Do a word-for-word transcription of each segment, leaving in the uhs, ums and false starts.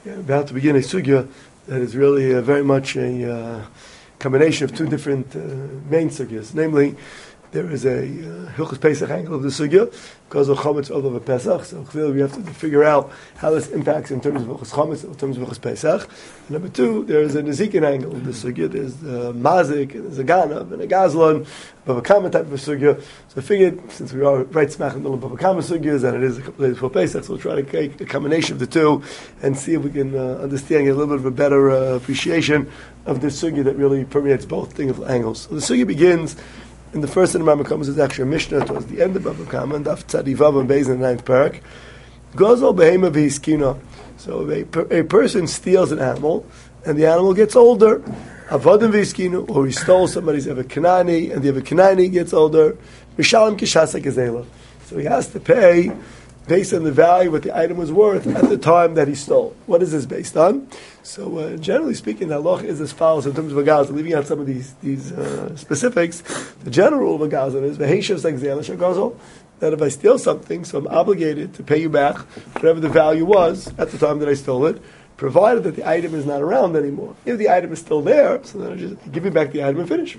Yeah, about to begin a sugya that is really uh, very much a uh, combination of two different uh, main sugyas. Namely, there is a uh, Hilchos Pesach angle of the sugya because of Chometz over Pesach. So clearly we have to figure out how this impacts in terms of Hilchos Chometz, in terms of Hilchos Pesach. And number two, there is a Nezikin angle of the sugya. There's a Mazik, and there's a Ganav, and a Gazlan, Bava Kama type of a sugya. So I figured, since we are right smack in the middle of Bava Kama sugyas, and it is a couple days before Pesach, so we'll try to take a combination of the two and see if we can uh, understand, get a little bit of a better uh, appreciation of the sugya that really permeates both things angles. So the sugya begins. In the first in the Rambam comes is actually a Mishnah towards the end of Bava Kama, and Daf Tzadivav and Beis in the ninth parak. Gozol behema v'hiskina. So a, per, a person steals an animal, and the animal gets older. Avodim v'hiskina, or he stole somebody's Eved Kanani, and the Eved Kanani gets older. Mishalim kishasa gezela. So he has to pay based on the value what the item was worth at the time that he stole. What is this based on? So, uh, generally speaking, the halacha is as follows in terms of a gazan. Leaving out some of these these uh, specifics, the general rule of a gazan is v'heishav segzela shagazol. That if I steal something, so I'm obligated to pay you back whatever the value was at the time that I stole it, provided that the item is not around anymore. If the item is still there, so then I just give you back the item and finish.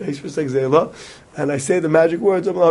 And I say the magic words, but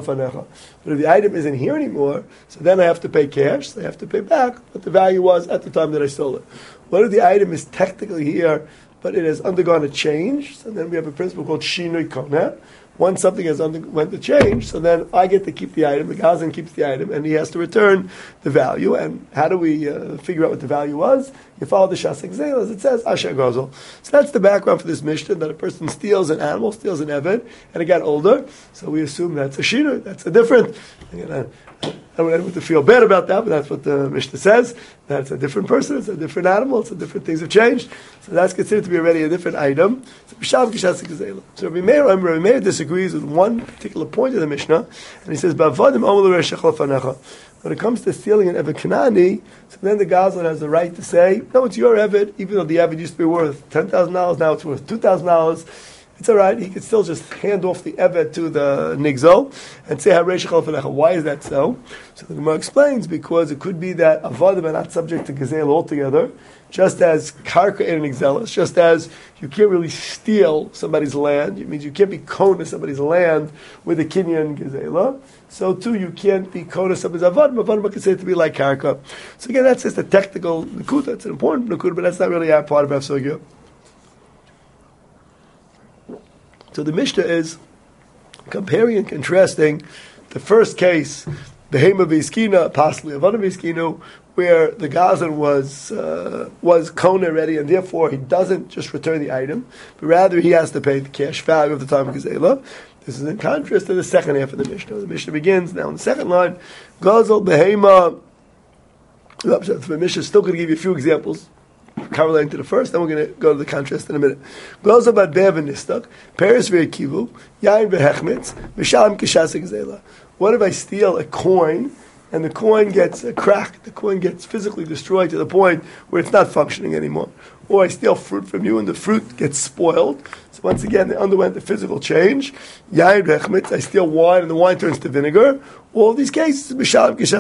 if the item isn't here anymore, so then I have to pay cash, so I have to pay back what the value was at the time that I stole it. What if the item is technically here, but it has undergone a change? So then we have a principle called Shinui Koneh. Once something has underwent the change, so then I get to keep the item, the Gazan keeps the item, and he has to return the value. And how do we uh, figure out what the value was? You follow the Shasek Zel, as it says, Asher Gozel. So that's the background for this Mishnah, that a person steals an animal, steals an Eved, and it got older, so we assume that's a Shinu, that's a different. Again, I, I don't want to feel bad about that, but that's what the Mishnah says. That's a different person, it's a different animal, it's a different things have changed. So that's considered to be already a different item. So Rabbi Meir, Rabbi Meir disagrees with one particular point of the Mishnah, and he says, when it comes to stealing an Eved Kanani, so then the Gazlan has the right to say, no, it's your Eved, even though the Eved used to be worth ten thousand dollars, now it's worth two thousand dollars. It's all right. He could still just hand off the Evet to the Nigzol and say, why is that so? So the Gemara explains, because it could be that Avodim are not subject to Gezel altogether, just as Karka and Nigzelis, just as you can't really steal somebody's land, it means you can't be kona somebody's land with a Kinyan Gezela, so too you can't be kona somebody's Avodim. Avodim are considered to be like Karka. So again, that's just a technical Nakuta. It's an important Nakuta, but that's not really our part of Hafsogya. So the Mishnah is comparing and contrasting the first case, Behema V'Iskina, possibly Avana V'Iskinu, where the Gazan was uh, was Kona already, and therefore he doesn't just return the item, but rather he has to pay the cash value of the time of Gezela. This is in contrast to the second half of the Mishnah. The Mishnah begins now in the second line, Gazal Behema. The Mishnah is still going to give you a few examples correlating to the first, then we're going to go to the contrast in a minute. Goes about be'ev and nistak, Paris ve'kivu, yain ve'hechmitz, v'shalom kishasik zela. What if I steal a coin, and the coin gets uh, cracked, the coin gets physically destroyed to the point where it's not functioning anymore? Or I steal fruit from you, and the fruit gets spoiled. So once again, they underwent the physical change. Yain ve'hechmitz, I steal wine, and the wine turns to vinegar. All these cases, these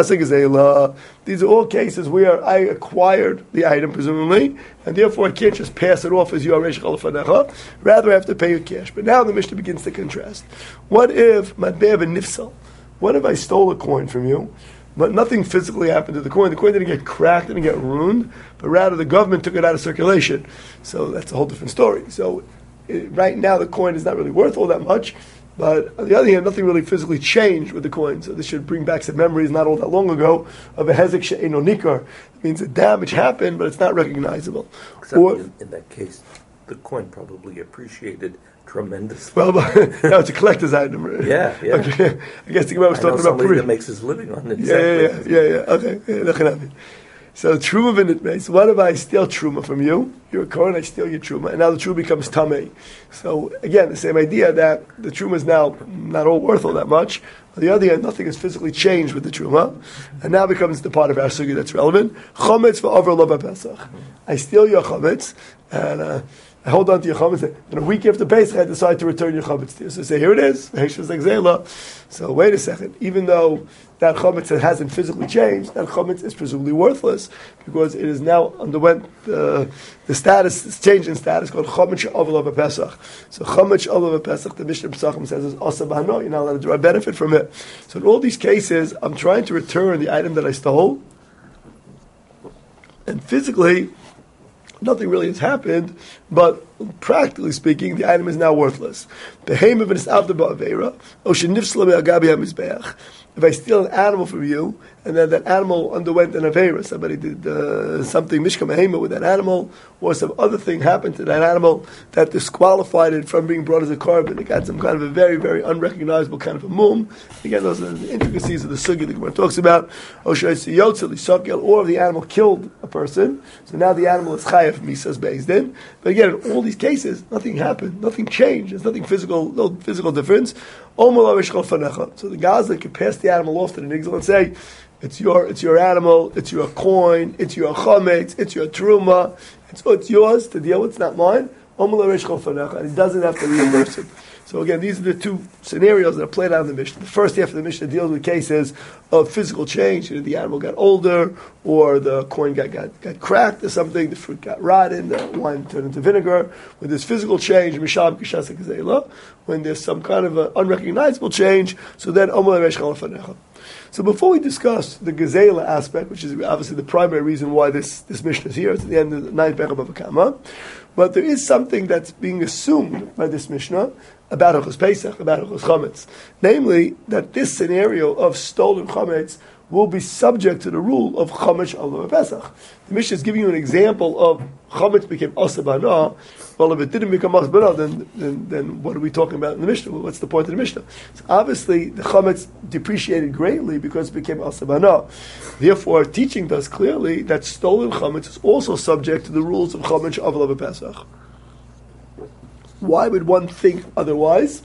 are all cases where I acquired the item, presumably, and therefore I can't just pass it off as your Reish Chalafanecha. Rather, I have to pay you cash. But now the Mishnah begins to contrast. What if Madbev and Nifsal? What if I stole a coin from you, but nothing physically happened to the coin? The coin didn't get cracked, didn't get ruined, but rather the government took it out of circulation. So that's a whole different story. So it, right now the coin is not really worth all that much. But on the other hand, nothing really physically changed with the coin. So this should bring back some memories not all that long ago of a hezek she'eino nikar. It means that damage happened, but it's not recognizable. Except or, in, in that case, the coin probably appreciated tremendously. Well, no, it's a collector's item. Right? Yeah, yeah. Okay. I guess the Gemara was I talking know about somebody pre- that makes his living on it. Yeah, exactly. yeah, yeah, yeah, yeah. Okay. Yeah, so truma v'nitmei. So what if I steal truma from you? You're a kohen, I steal your truma, and now the truma becomes tamei. So again, the same idea that the truma is now not all worth all that much. On the other hand, nothing has physically changed with the truma, and now becomes the part of our sugi that's relevant. Chometz v'over lo b'pesach. I steal your chometz, and uh, I hold on to your chametz, and a week after Pesach, I decide to return your chametz to you. So I say, here it is. So wait a second. Even though that chametz hasn't physically changed, that chametz is presumably worthless because it is now underwent uh, the status, this change in status called chametz she'ovel Pesach. So chametz she'ovel Pesach, the Mishnah Pesachim says is asa b'hano. You're not allowed to draw benefit from it. So in all these cases, I'm trying to return the item that I stole, and physically, nothing really has happened, but practically speaking, the item is now worthless. If I steal an animal from you, and then that animal underwent an avera, somebody did uh, something mishka mehema with that animal, or some other thing happened to that animal that disqualified it from being brought as a carbon. It got some kind of a very, very unrecognizable kind of a mum. Again, those are the intricacies of the sugya the Gemara talks about. Or if the animal killed a person, so now the animal is chayav misas beis din. But again, in all these cases, nothing happened, nothing changed. There's nothing physical, no physical difference. So the guys that could pass the animal off to the nigzel and say, it's your, it's your animal, it's your coin, it's your chametz, it's your truma, it's, it's yours to deal with, it's not mine. And he doesn't have to reimburse it. So again, these are the two scenarios that are played out in the Mishnah. The first half of the Mishnah deals with cases of physical change. You know, the animal got older, or the coin got, got, got cracked or something, the fruit got rotten, the wine turned into vinegar. When there's physical change, when there's some kind of an unrecognizable change, so then So before we discuss the Gezela aspect, which is obviously the primary reason why this, this Mishnah is here, it's at the end of the ninth Perek of Bava Kama, but there is something that's being assumed by this Mishnah about Hilchos Pesach, about Hilchos Chametz. Namely, that this scenario of stolen Chametz will be subject to the rule of Chametz She'ovel Pesach. The Mishnah is giving you an example of Chametz became Asa B'Hana. Well, if it didn't become Asa B'Hana, then, then, then what are we talking about in the Mishnah? Well, what's the point of the Mishnah? So obviously, the Chametz depreciated greatly because it became Asa B'Hana. Therefore, teaching us clearly that stolen Chametz is also subject to the rules of Chametz She'ovel Pesach. Why would one think otherwise?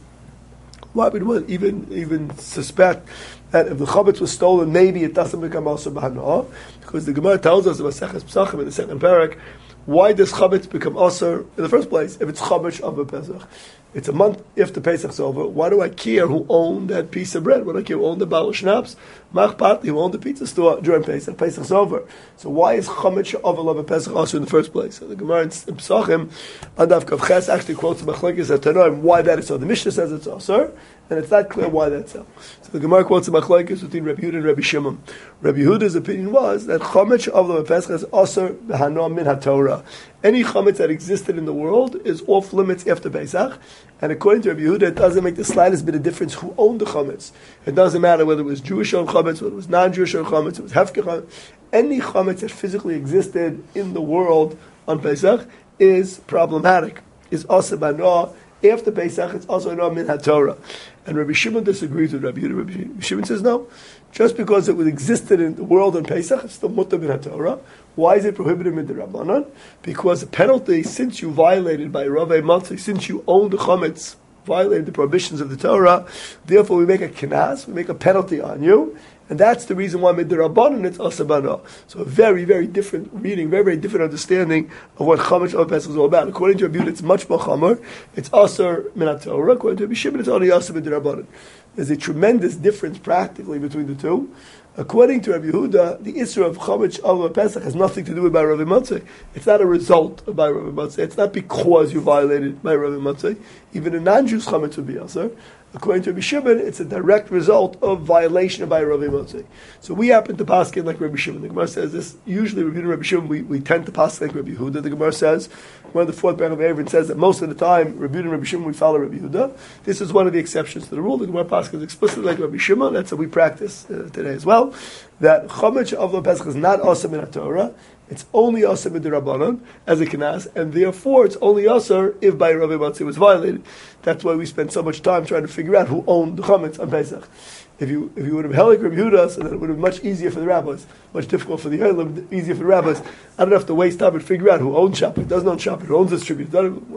Why would one even even suspect that if the chametz was stolen, maybe it doesn't become also b'hana? Because the Gemara tells us about Maseches Pesachim in the second parak, why does chametz become aser in the first place if it's chametz of a Pesach? It's a month after Pesach's over. Why do I care who owned that piece of bread? Why do I care who owned the bottle of schnapps? Mach Patli, who owned the pizza store during Pesach. Pesach's over. So why is chametz of a Pesach also in the first place? So the Gemara in Pesachim, Adav Kavches, actually quotes the Machlekes at Tanoim why that is so. The Mishnah says it's aser, and it's not clear why that's so. So the Gemara quotes the Machlekes between Rabbi Yehuda and Rabbi Shimon. Rabbi Yehuda's opinion was that chametz of a Pesach is aser b'hana min haTorah. Any chametz that existed in the world is off limits after Pesach. And according to Rabbi Yehuda, it doesn't make the slightest bit of difference who owned the chametz. It doesn't matter whether it was Jewish owned chametz, whether it was non-Jewish owned chametz, it was hefker chametz. Any chametz that physically existed in the world on Pesach is problematic. Is also b'hana after Pesach. It's also no min haTorah. And Rabbi Shimon disagrees with Rabbi Yehuda. Rabbi Shimon says no. Just because it existed in the world on Pesach, it's still mutar min haTorah. Why is it prohibited mid Rabbanan? Because the penalty, since you violated by Ravei Matzah, since you own the chametz, violated the prohibitions of the Torah, therefore we make a kinas, we make a penalty on you, and that's the reason why mid Rabbanan it's asa b'hana. So a very, very different reading, very, very different understanding of what chametz of Pesach is all about. According to Rabbi Yehuda, it's much more chamer. It's aser min haTorah. According to Rabbi Shimon, it's only aser mid Rabbanan. There's a tremendous difference practically between the two. According to Rabbi Yehuda, the issue of chametz of Pesach has nothing to do with by Rav Matzah. It's not a result of by Rav Matzah. It's not because you violated by Rav Matzah. Even a non-Jew's chametz would be aser. According to Rabbi Shimon, it's a direct result of violation of by Rav Matzah. So we happen to paskin like Rabbi Shimon. The Gemara says this. Usually, Rabbi and Rabbi Shimon, we, we tend to paskin like Rabbi Yehuda. The Gemara says, one of the fourth paragraph of Erevin says that most of the time, Rabbi and Rabbi Shimon, we follow Rabbi Yehuda. This is one of the exceptions to the rule. The Gemara paskin is explicitly like Rabbi Shimon. That's how we practice uh, today as well. That chametz of Pesach is not asur min haTorah. It's only asur min Rabbanan as a kinas, and therefore it's only asur if by Rav Matzah was violated. That's why we spend so much time trying to figure out who owned the chametz on Pesach. If you if you would have held Rabbi Yehuda, so then it would have been much easier for the rabbis, much difficult for the Eilim, easier for the rabbis. I don't have to waste time and figure out who owns Shabbat, doesn't own Shabbat, who owns this tribute.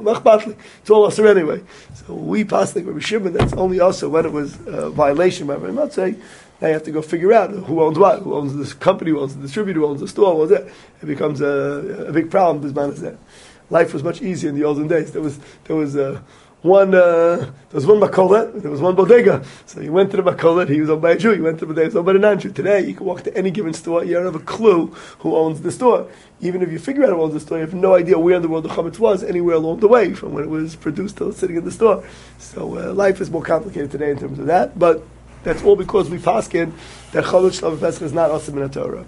It's all asur anyway. So we pass like Rabbi Shimon, that's only asur when it was a violation by Rav Matzah. Now you have to go figure out who owns what, who owns this company, who owns the distributor, who owns the store, who owns it. It becomes a, a big problem. Bisman is there. life was much easier in the olden days. There was there was uh, one uh, there was one makolet, there was one bodega. So you went to the makolet, he was owned by a Jew. You went to the bodega, he was owned by a non-Jew. Today, you can walk to any given store, you don't have a clue who owns the store. Even if you figure out who owns the store, you have no idea where in the world the chametz was anywhere along the way, from when it was produced till sitting in the store. So uh, life is more complicated today in terms of that, but that's all because we paskin that chametz shel Pesach is not asim in the Torah.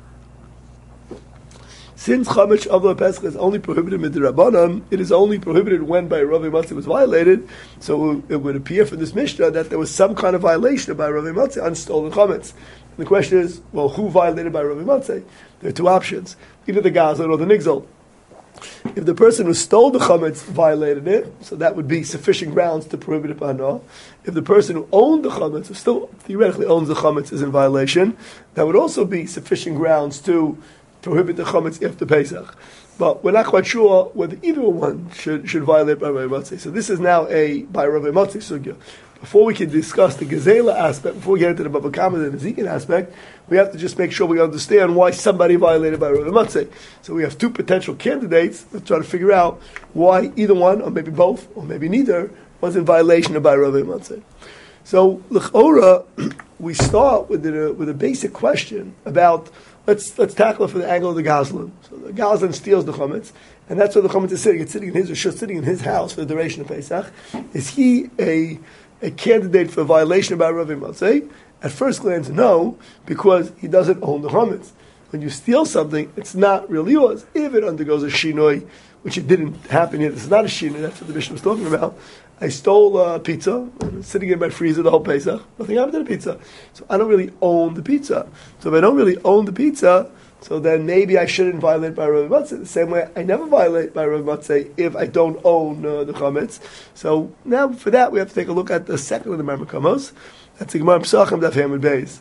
Since chametz shel Pesach is only prohibited midrabanan, it is only prohibited when by Rav Matzeh was violated. So it would appear from this Mishnah that there was some kind of violation by Rav Matzeh on stolen chametz. The question is, well, who violated by Rav Matzeh? There are two options: either the Gazlan or the Nigzal. If the person who stole the chametz violated it, so that would be sufficient grounds to prohibit it by no. If the person who owned the chametz, who still theoretically owns the chametz, is in violation, that would also be sufficient grounds to prohibit the chametz after Pesach. But we're not quite sure whether either one should, should violate by Rav Matzeh. So this is now a by Rav Matzeh sugya. Before we can discuss the Gezela aspect, before we get into the Baba Kama and the Ezekiel aspect, we have to just make sure we understand why somebody violated by Rav Matzeh. So we have two potential candidates. Let's try to figure out why either one, or maybe both, or maybe neither, was in violation of by Rav Matzeh. So l'chora, we start with the, with a basic question about let's let's tackle it from the angle of the Gazlan. So the Gazlan steals the chametz, and that's where the chametz is sitting. It's sitting in his or sitting in his house for the duration of Pesach. Is he a a candidate for violation by Rav Matzeh? At first glance, no, because he doesn't own the chametz. When you steal something, it's not really yours. If it undergoes a shinoi, which it didn't happen yet, it's not a shinoi, that's what the Mishnah was talking about. I stole uh, pizza, it's sitting in my freezer the whole Pesach, nothing happened to the pizza. So I don't really own the pizza. So if I don't really own the pizza, so then maybe I shouldn't violate by Rav Matzeh. The same way I never violate by Rav Matzeh if I don't own uh, the chametz. So now for that we have to take a look at the second of the Marmakamos. That's the Gemara Pesachim Daf Hamid Beis.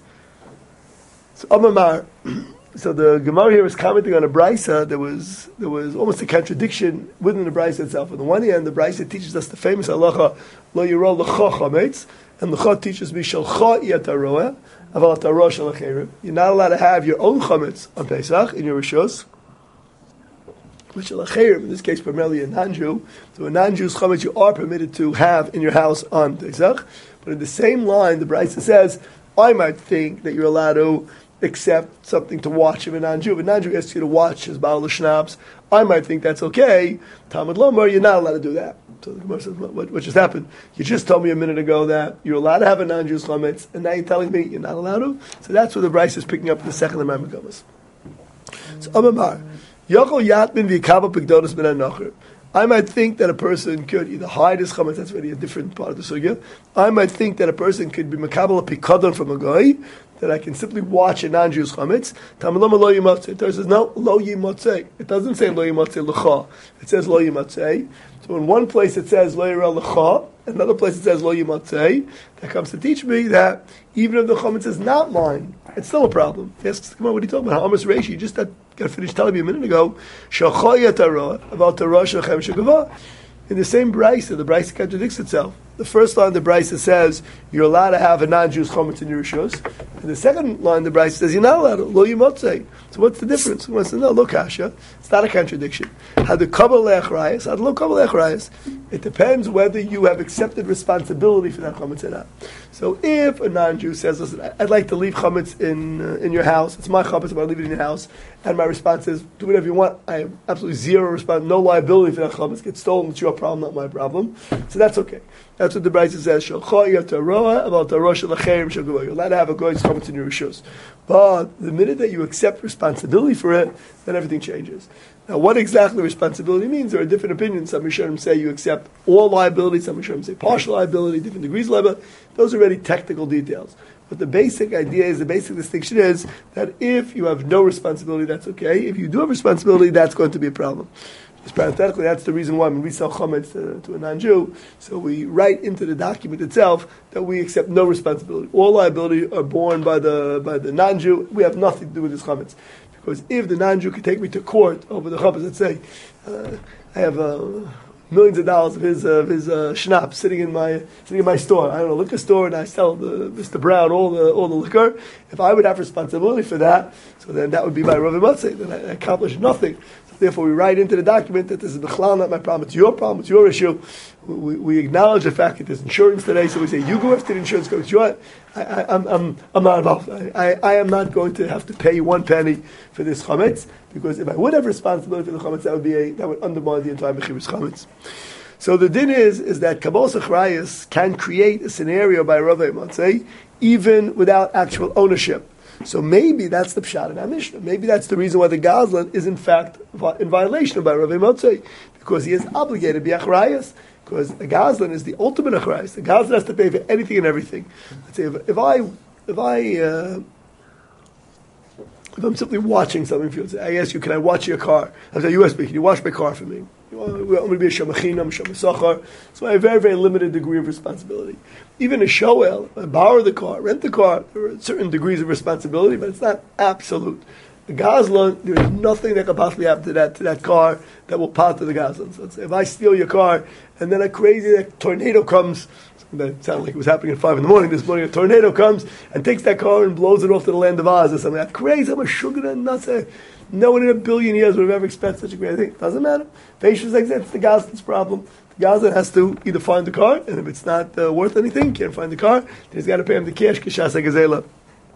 So Amamar, so the Gemara here is commenting on a brisa. There was there was almost a contradiction within the brisa itself. On the one hand, the brisa teaches us the famous halacha Lo Yirol L'cha Chametz, and L'cha teaches me Shalcha Yataroeh. You're not allowed to have your own chametz on Pesach in your rishos, which in this case primarily a non-Jew. So a non-Jew's chametz you are permitted to have in your house on Pesach. But in the same line, the Brisa says, I might think that you're allowed to accept something to watch of a non-Jew. If a non-Jew asks you to watch his Baal Shnabs, I might think that's okay. Talmud Lomar, you're not allowed to do that. So the Gemara says, what, what just happened? You just told me a minute ago that you're allowed to have a non-Jew's chametz, and now you're telling me you're not allowed to? So that's where the Brisa is picking up the second of the Marmakamos. So Amamar, Yochel Yatmin v'Yikava Pigdonos Ben HaNachar. I might think that a person could either hide his chametz, that's really a different part of the sugya. I might think that a person could be makabel a pikadon from a guy, that I can simply watch a non-Jew's chametz. Tamalama lo yimatzeh. It says, no, lo yimatzeh. It doesn't say lo yimatzeh l'cha. It says lo yimatzeh. So in one place it says lo yirah l'cha, another place it says lo yimatzeh. That comes to teach me that even if the chametz is not mine, it's still a problem. He asks, come on, what are you talking about? Amos Reishi, you just got, got finished telling me a minute ago, Shachaya Tarah, about Tarah Shachem Shagavah. In the same brisa, the brisa contradicts itself. The first line of the brisa says you're allowed to have a non-Jew's chametz in your rishos, and the second line of the brisa says you're not allowed to. Lo yimatzeh. So what's the difference? He wants to know. Look, Asha, it's not a contradiction. Had the kabel le'achrayas, had lo kabel le'achrayas. It depends whether you have accepted responsibility for that chametz or not. So if a non-Jew says, "Listen, I'd like to leave chametz in uh, in your house. It's my chametz. I'm going to leave it in your house," and my response is, "Do whatever you want. I have absolutely zero response, no liability for that chametz. Get stolen. It's your problem, not my problem." So that's okay. That's what the Brisa says. You're allowed to have a goy's chametz in your rishos. But the minute that you accept responsibility for it, then everything changes. Now, what exactly responsibility means, there are different opinions. Some Rishonim say you accept all liability, some Rishonim say partial liability, different degrees of liability. Those are already technical details. But the basic idea is, the basic distinction is, that if you have no responsibility, that's okay. If you do have responsibility, that's going to be a problem. Just parenthetically, that's the reason why when we sell chametz to, to a non-Jew, so we write into the document itself that we accept no responsibility. All liability are borne by the by the non-Jew. We have nothing to do with this chametz. Because if the non-Jew could take me to court over the chametz, let's say, uh, I have a millions of dollars of his uh, of his uh, schnapps sitting in my sitting in my store. I don't know, liquor store, and I sell the, Mister Brown all the all the liquor. If I would have responsibility for that, so then that would be my Rav Matzeh. Then I, I accomplished nothing. So therefore, we write into the document that this is b'chlal not my problem. It's your problem. It's your issue. We, we acknowledge the fact that there's insurance today. So we say you go after the insurance company. You know what? I, I, I'm I'm I'm not involved. I, I, I am not going to have to pay one penny for this chametz, because if I would have responsibility for the chametz, that would be a that would undermine the entire mechivus chametz. So the din is is that kabbalas achrayus can create a scenario by Rav Matzeh even without actual ownership. So maybe that's the pshat in our Mishnah. Maybe that's the reason why the gazlan is in fact in violation by Rav Matzeh, because he is obligated to be achrayus. Because a gazlan is the ultimate achrayus. The gazlan has to pay for anything and everything. Let's say if, if I if I uh, if I'm simply watching something for you, I ask you, can I watch your car? I say, U S B, can you watch my car for me? I'm going to be a shamachinam, shamasachar. So I have a very, very limited degree of responsibility. Even a shoel, I borrow the car, rent the car, there are certain degrees of responsibility, but it's not absolute. The gazlan, there's nothing that can possibly happen to that to that car that will part to the gazlan. So let's say if I steal your car and then a crazy a tornado comes, that sounded like it was happening at five in the morning. This morning a tornado comes and takes that car and blows it off to the land of Oz or something. That's crazy. I'm a sugar and nuts. No one in a billion years would have ever expected such a great thing. Doesn't matter. Facial like that, it's the gazlan's problem. The gazlan has to either find the car, and if it's not uh, worth anything, can't find the car, then he's got to pay him the cash, kishas hagazela.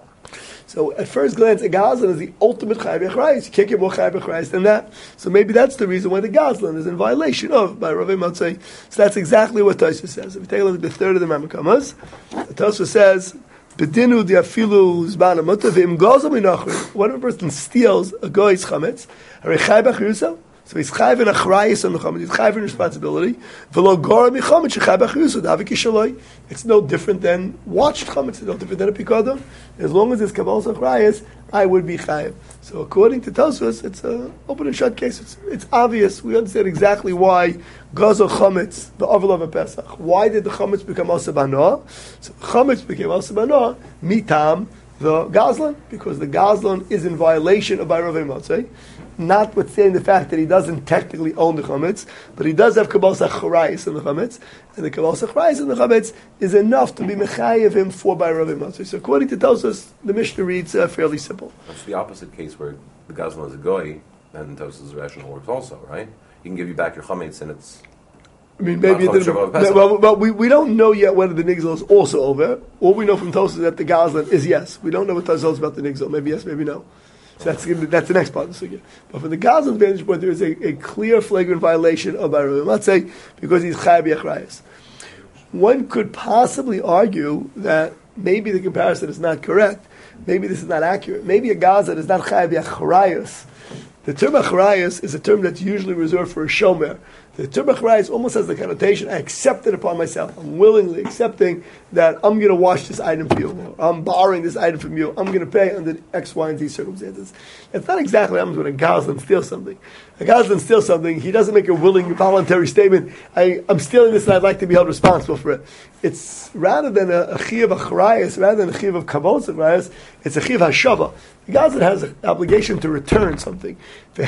So at first glance, a gazlan is the ultimate chai b'chrayis. You can't get more chai b'chrayis than that. So maybe that's the reason why the gazlan is in violation of by Rav Matzeh. So that's exactly what Tosfos says. If you take a look at the third of the Mamakamas, Tosfos says, "Bedinu diafilu zban amutav im gazal minachri." When a person steals a guy's chametz, are chai b'chrayis? So he's chayv in achrayis on the chametz. He's chayv in responsibility. V'lo gora michametz shechayv b'chrayis davik yishaloi. It's no different than watched chametz. It's no different than a pikadon. As long as it's kabbalas achrayis, I would be chayv. So according to Tosfos, it's an open and shut case. It's, it's obvious. We understand exactly why gazal chametz the avil of a pesach. Why did the chametz become asa b'anoah? So chametz became asa b'anoah mitam the gazlan, because the gazlan is in violation of Rav Matzeh. Notwithstanding the fact that he doesn't technically own the chametz, but he does have kabbalas achrayis in the chametz, and the kabbalas achrayis in the chametz is enough to be mechayev him for by Rav Matzeh. So according to Tosfos, the Mishnah reads uh, fairly simple. That's the opposite case where the gazlan is a goy, and Tosfos' rational works also, right? He can give you back your chametz, and it's. I mean, maybe it didn't. Well, well, we, we don't know yet whether the nigzal is also over. All we know from Tosfos is that the gazlan is yes. We don't know what Tosfos is about the nigzal. Maybe yes, maybe no. So that's that's the next part of the sugya. But from the gazlan's vantage point, there is a, a clear, flagrant violation of Rav Matzeh because he's chai b'achrayis. One could possibly argue that maybe the comparison is not correct. Maybe this is not accurate. Maybe a gazlan is not chai b'achrayis. The term achrayis is a term that's usually reserved for a shomer. The term achrayis almost has the connotation, I accept it upon myself. I'm willingly accepting that I'm going to wash this item for you. Or I'm borrowing this item from you. I'm going to pay under X, Y, and Z circumstances. It's not exactly what happens when a gazlan steals something. A gazlan steals something, he doesn't make a willing, voluntary statement, I, I'm stealing this and I'd like to be held responsible for it. It's rather than a, a chiv achrayis, rather than a chiv of kabbalas achrayis, it's a chiv hashava. The gazlan has an obligation to return something.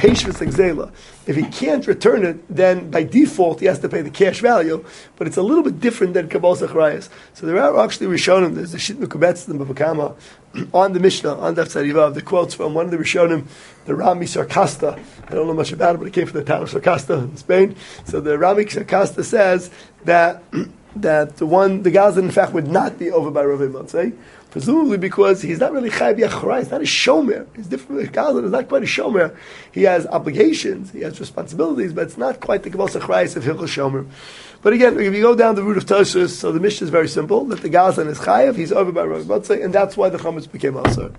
If he can't return it, then by default he has to pay the cash value. But it's a little bit different than kabbalas achrayis. So there are actually Rishonim. There's the Shit Mekubetz and Bava Kama on the Mishnah on Daf Tzadivav. The quotes from one of the Rishonim, the Rami Sarkasta. I don't know much about it, but it came from the town of Sarkasta in Spain. So the Rami Sarkasta says that that the one the gazlan in fact would not be over by Rav Matzeh. Presumably because he's not really chai b'achrayis, he's not a shomer. He's different. The gazlan is not quite a shomer. He has obligations, he has responsibilities, but it's not quite the kabbalas achrayis of hilchos shomer. But again, if you go down the route of Tosfos, so the Mishnah is very simple: that the gazlan is chayav, he's over by Rav Matzeh, and that's why the chametz became asur.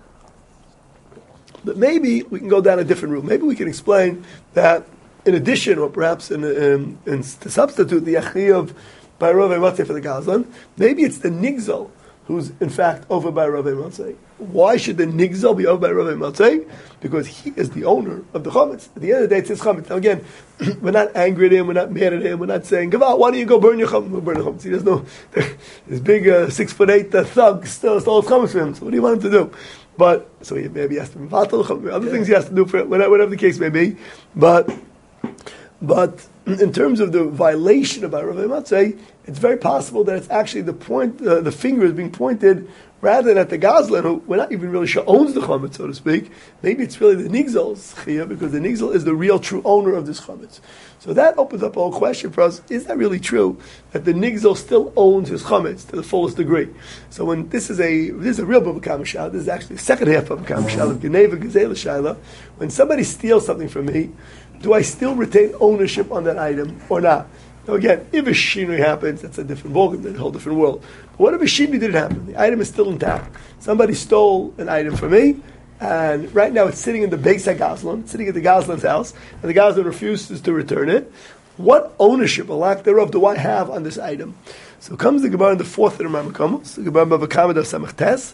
But maybe we can go down a different route. Maybe we can explain that, in addition, or perhaps in, in, in to substitute the yachiyav by Rav Matzeh for the gazlan, maybe it's the nigzal who's in fact over by Rav Matzeh. Why should the nigzal be over by Rav Matzeh? Because he is the owner of the chametz. At the end of the day, it's his chametz. Now again, we're not angry at him, we're not mad at him, we're not saying, Gaval, why don't you go burn your chametz? We'll burn your chametz. He doesn't know, this big uh, six foot eight uh, thug still stole his chametz for him. So what do you want him to do? But, so he maybe he has to be vatal, other yeah. things he has to do for it, whatever the case may be. But, But in terms of the violation of Aruvei Matzeh, it's very possible that it's actually the point, uh, the finger is being pointed rather than at the Gazlan, who we're not even really sure owns the chametz, so to speak. Maybe it's really the Nigzal's chiyah, because the Nigzal is the real true owner of this chametz. So that opens up a whole question for us: is that really true that the Nigzal still owns his chametz to the fullest degree? So when this is a this is a real Bava Kama Shal, this is actually the second half of Bava Kama Shal of Geneva Gezela Shaila. When somebody steals something from me, do I still retain ownership on that item or not? Now again, if a shinui happens, that's a different ballgame, that's a whole different world. But what if a shinui didn't happen? The item is still intact. Somebody stole an item from me, and right now it's sitting in the Beis HaGazlan, sitting at the Gazlan's house, and the Gazlan refuses to return it. What ownership, or lack thereof, do I have on this item? So comes the Gemara in the fourth of the Rambam, the Gemara Bava Kama Daf Samach Tes,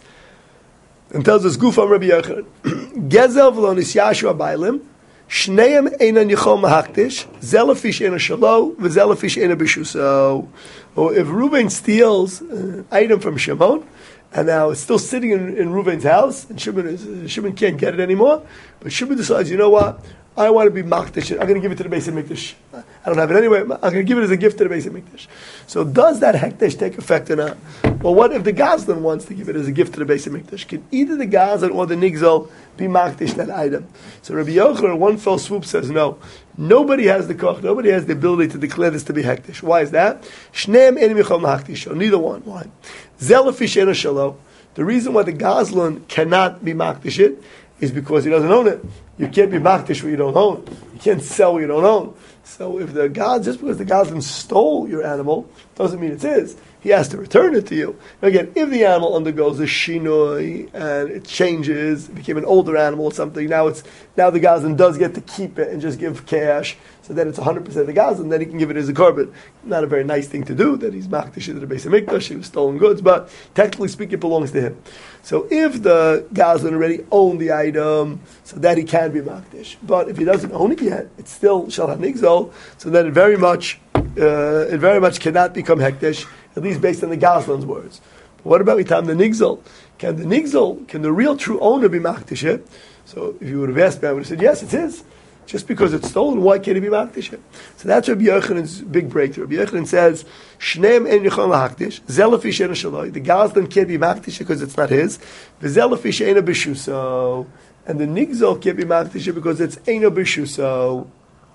and tells us, Gufam Rabbi Yochanan, Gezel v'lo nisyashu abaylim, Shneim einan yichol mahaktish, zelafish ena shalo, v'zelafish ena bishuso. Or if Reuben steals an item from Shimon, and now it's still sitting in, in Reuben's house, and Shimon, is, Shimon can't get it anymore, but Shimon decides, you know what, I want to be makdish. I'm going to give it to the Beis HaMikdash. I don't have it anyway. I'm going to give it as a gift to the Beis HaMikdash. So does that hekdesh take effect or not? Well, what if the Gazlan wants to give it as a gift to the Beis HaMikdash? Can either the Gazlan or the Nigzal be makdish that item? So Rabbi Yochanan, one fell swoop, says no. Nobody has the koch. Nobody has the ability to declare this to be hekdesh. Why is that? Shneim enim yichol mahaktish. Neither one. Why? Zelafish ena shalo. The reason why the Gazlan cannot be makdish it is because he doesn't own it. You can't be makdish what you don't own. You can't sell what you don't own. So if the God, just because the Gazlan stole your animal, doesn't mean it's his. He has to return it to you. Now again, if the animal undergoes a shinoi and it changes, it became an older animal or something, now it's now the Gazlan does get to keep it and just give cash, so then it's one hundred percent the Gazlan, then he can give it as a carbon. Not a very nice thing to do, that he's makdish to the Beis HaMikdash, he was stolen goods, but technically speaking, it belongs to him. So if the Gazlan already owned the item, so that he can be makdish. But if he doesn't own it yet, it's still shal hanigzol, so then it very much, uh, it very much cannot become hekdesh, at least based on the Gazlan's words. But what about Itam the Nigzal? Can the Nigzal, can the real true owner be makdish it? So if you would have asked me, I would have said, yes, it's his. Just because it's stolen, why can't he be makdish it? So that's Rabbi Yochanan's big breakthrough. Rabbi Yochanan says, Shneim en yichol lahakdish, zelafish ena shaloi. The Gazlan can't be makdish because it's not his. V'zelafish ena b'shuso. And the Nigzal can't be makdish because it's ena b'shuso.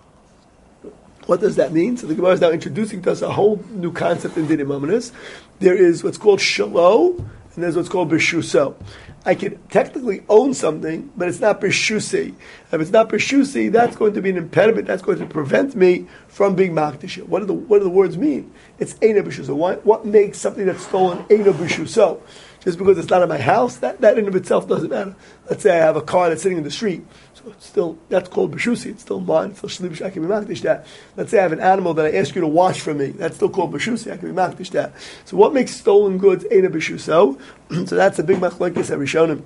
What does that mean? So the Gemara is now introducing to us a whole new concept in Dinim Amanis. There is what's called shalo, and there's what's called b'shuso. I can technically own something, but it's not b'shusi. If it's not b'shusi, that's going to be an impediment. That's going to prevent me from being makdish. What do the what do the words mean? It's eina b'shuso. What, what makes something that's stolen eina b'shuso? Just because it's not in my house, that, that in of itself doesn't matter. Let's say I have a car that's sitting in the street. So it's still, that's called b'shusi. It's still mine. It's still shlibish. I can be makdish that. Let's say I have an animal that I ask you to wash for me. That's still called b'shusi. I can be makdish that. So what makes stolen goods eina b'shuso? So that's a big machlokes that Rishonim.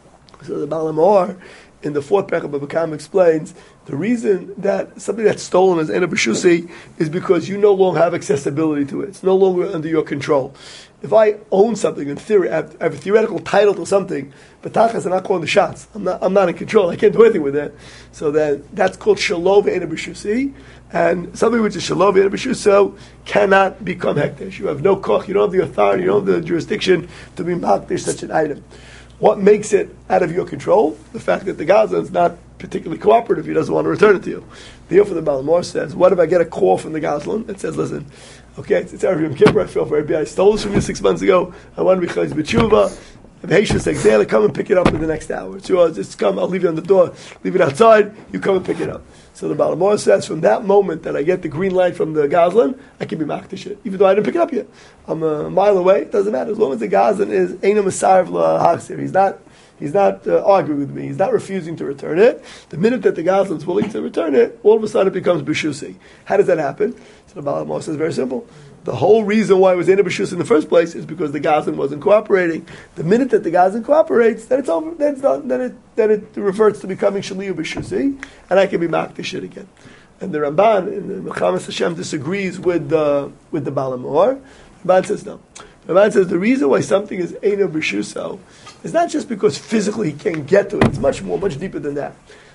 So the Baal HaMaor in the fourth parak of Bava Kama explains the reason that something that's stolen is eina b'shusi is because you no longer have accessibility to it. It's no longer under your control. If I own something, in theory, I have, I have a theoretical title to something, but tachas, I'm not calling the shots. I'm not, I'm not in control. I can't do anything with it. So then, that's called shalov eina b'shusi, and something which is shalov eina b'shuso cannot become hekdesh. You have no koch, you don't have the authority, you don't have the jurisdiction to be makdish such an item. What makes it out of your control? The fact that the Gazlan is not particularly cooperative. He doesn't want to return it to you. The Yom for the Baal HaMaor says, what if I get a call from the Gazlan that says, listen, okay, it's, it's Erev Yom Kippur, I feel very bad. I stole this from you six months ago. I want to be chayz b'tshuva. If Heishus Exela, come and pick it up in the next hour. So just come, I'll leave it on the door, leave it outside, you come and pick it up. So the Baal HaMaor says, from that moment that I get the green light from the Gazlan, I can be makdish it, even though I didn't pick it up yet. I'm a mile away, it doesn't matter. As long as the Gazlan is Eina Masarv LaHaksir, he's not He's not uh, arguing with me. He's not refusing to return it. The minute that the Gazlan is willing to return it, all of a sudden it becomes b'shusi. How does that happen? So the Baal HaMaor says very simple. The whole reason why it was in a b'shusi in the first place is because the Gazlan wasn't cooperating. The minute that the Gazlan cooperates, then it's over. Then it's done. Then it then it reverts to becoming shaliyu b'shusi, and I can be makdish it again. And the Ramban in the Mechamas Hashem disagrees with the with the Baal HaMaor. Ramban says no. Ramban says the reason why something is eina b'shuso is not just because physically he can't get to it. It's much more, much deeper than that.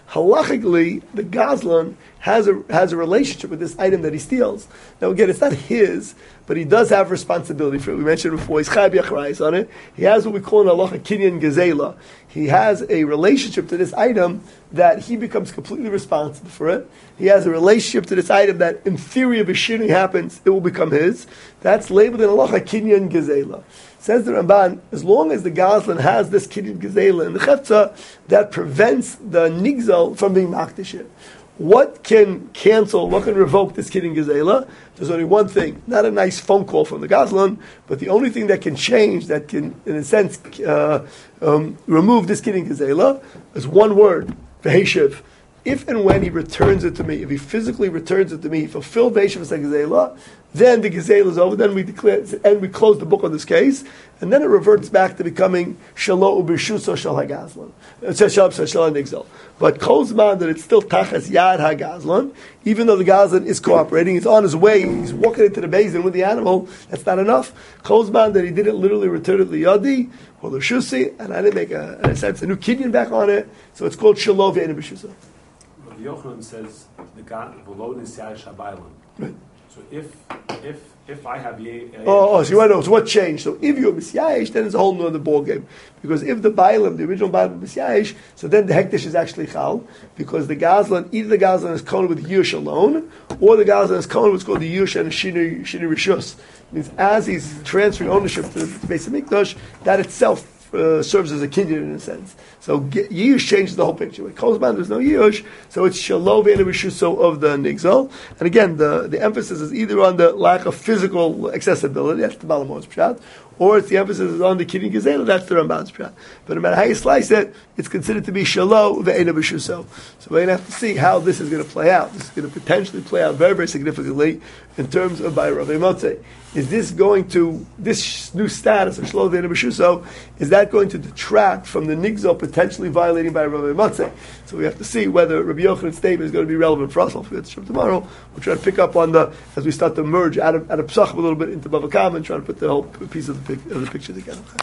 halachically, the Gazlan has a has a relationship with this item that he steals. Now again, it's not his, but he does have responsibility for it. We mentioned before, he's chayv yachrayis on it. He has what we call an halacha kinyan gezela. He has a relationship to this item that he becomes completely responsible for it. He has a relationship to this item that, in theory, if a shinui happens, it will become his. That's labeled in halacha kinyan gezela. Says the Ramban, as long as the Gazlan has this kinyan gezela in the chefza, that prevents the nigzal from being makdish. What can cancel, what can revoke this kinyan gezela? There's only one thing, not a nice phone call from the Gazlan, but the only thing that can change, that can, in a sense, uh, um, remove this kinyan gezela, is one word, v'heshiv. If and when he returns it to me, if he physically returns it to me, he fulfilled v'heshiv gezela, then the gezela is over, then we declare, and we close the book on this case, and then it reverts back to becoming shalo ubishuso shal hagazlan, shal shal nigzal. But kozman that it's still tachas yad hagazlan, even though the gazlan is cooperating, he's on his way, he's walking into the basin with the animal. That's not enough. Kozman that he didn't literally return it liyadi or l'shusi, and I didn't make a, in a sense, a new kinyan back on it, so it's called shalo ve'enu b'shuso. Yochanan says the God below the shabaylam. Right. So if if if I have ye, uh, oh, oh, so you want to know, so what changed? So if you're misyayish, then it's a whole nother ball game. Because if the bailam, the original bailam is misyayish, so then the hektish is actually chal, because the gazlan, either the gazlan is kohen with yush alone, or the gazlan is kohen what's called the yush and shinu shinu rishus. Means as he's transferring ownership to the Beis Hamikdash, that itself Uh, serves as a kinyan in a sense. So Yush changes the whole picture. With Kozman, there's no Yush, so it's Shalom and Rishuso of the Nigzal. And again, the, the emphasis is either on the lack of physical accessibility, that's the Balamor's Pshat, or it's the emphasis is on the Kinyan Gezela, that's the Ramban's Pshat. But no matter how you slice it, it's considered to be Shalom ve'ena b'shuso. So we're going to have to see how this is going to play out. This is going to potentially play out very, very significantly in terms of by Rav Motzei. Is this going to, this new status of Shalom ve'ena b'shuso, is that going to detract from the Nigzal potentially violating by Rav Motzei? So we have to see whether Rabbi Yochanan's statement is going to be relevant for us. I'll forget to show tomorrow. We'll try to pick up on the, as we start to merge out of, out of Psachim a little bit into Bava Kama and try to put the whole piece of the, of the picture together.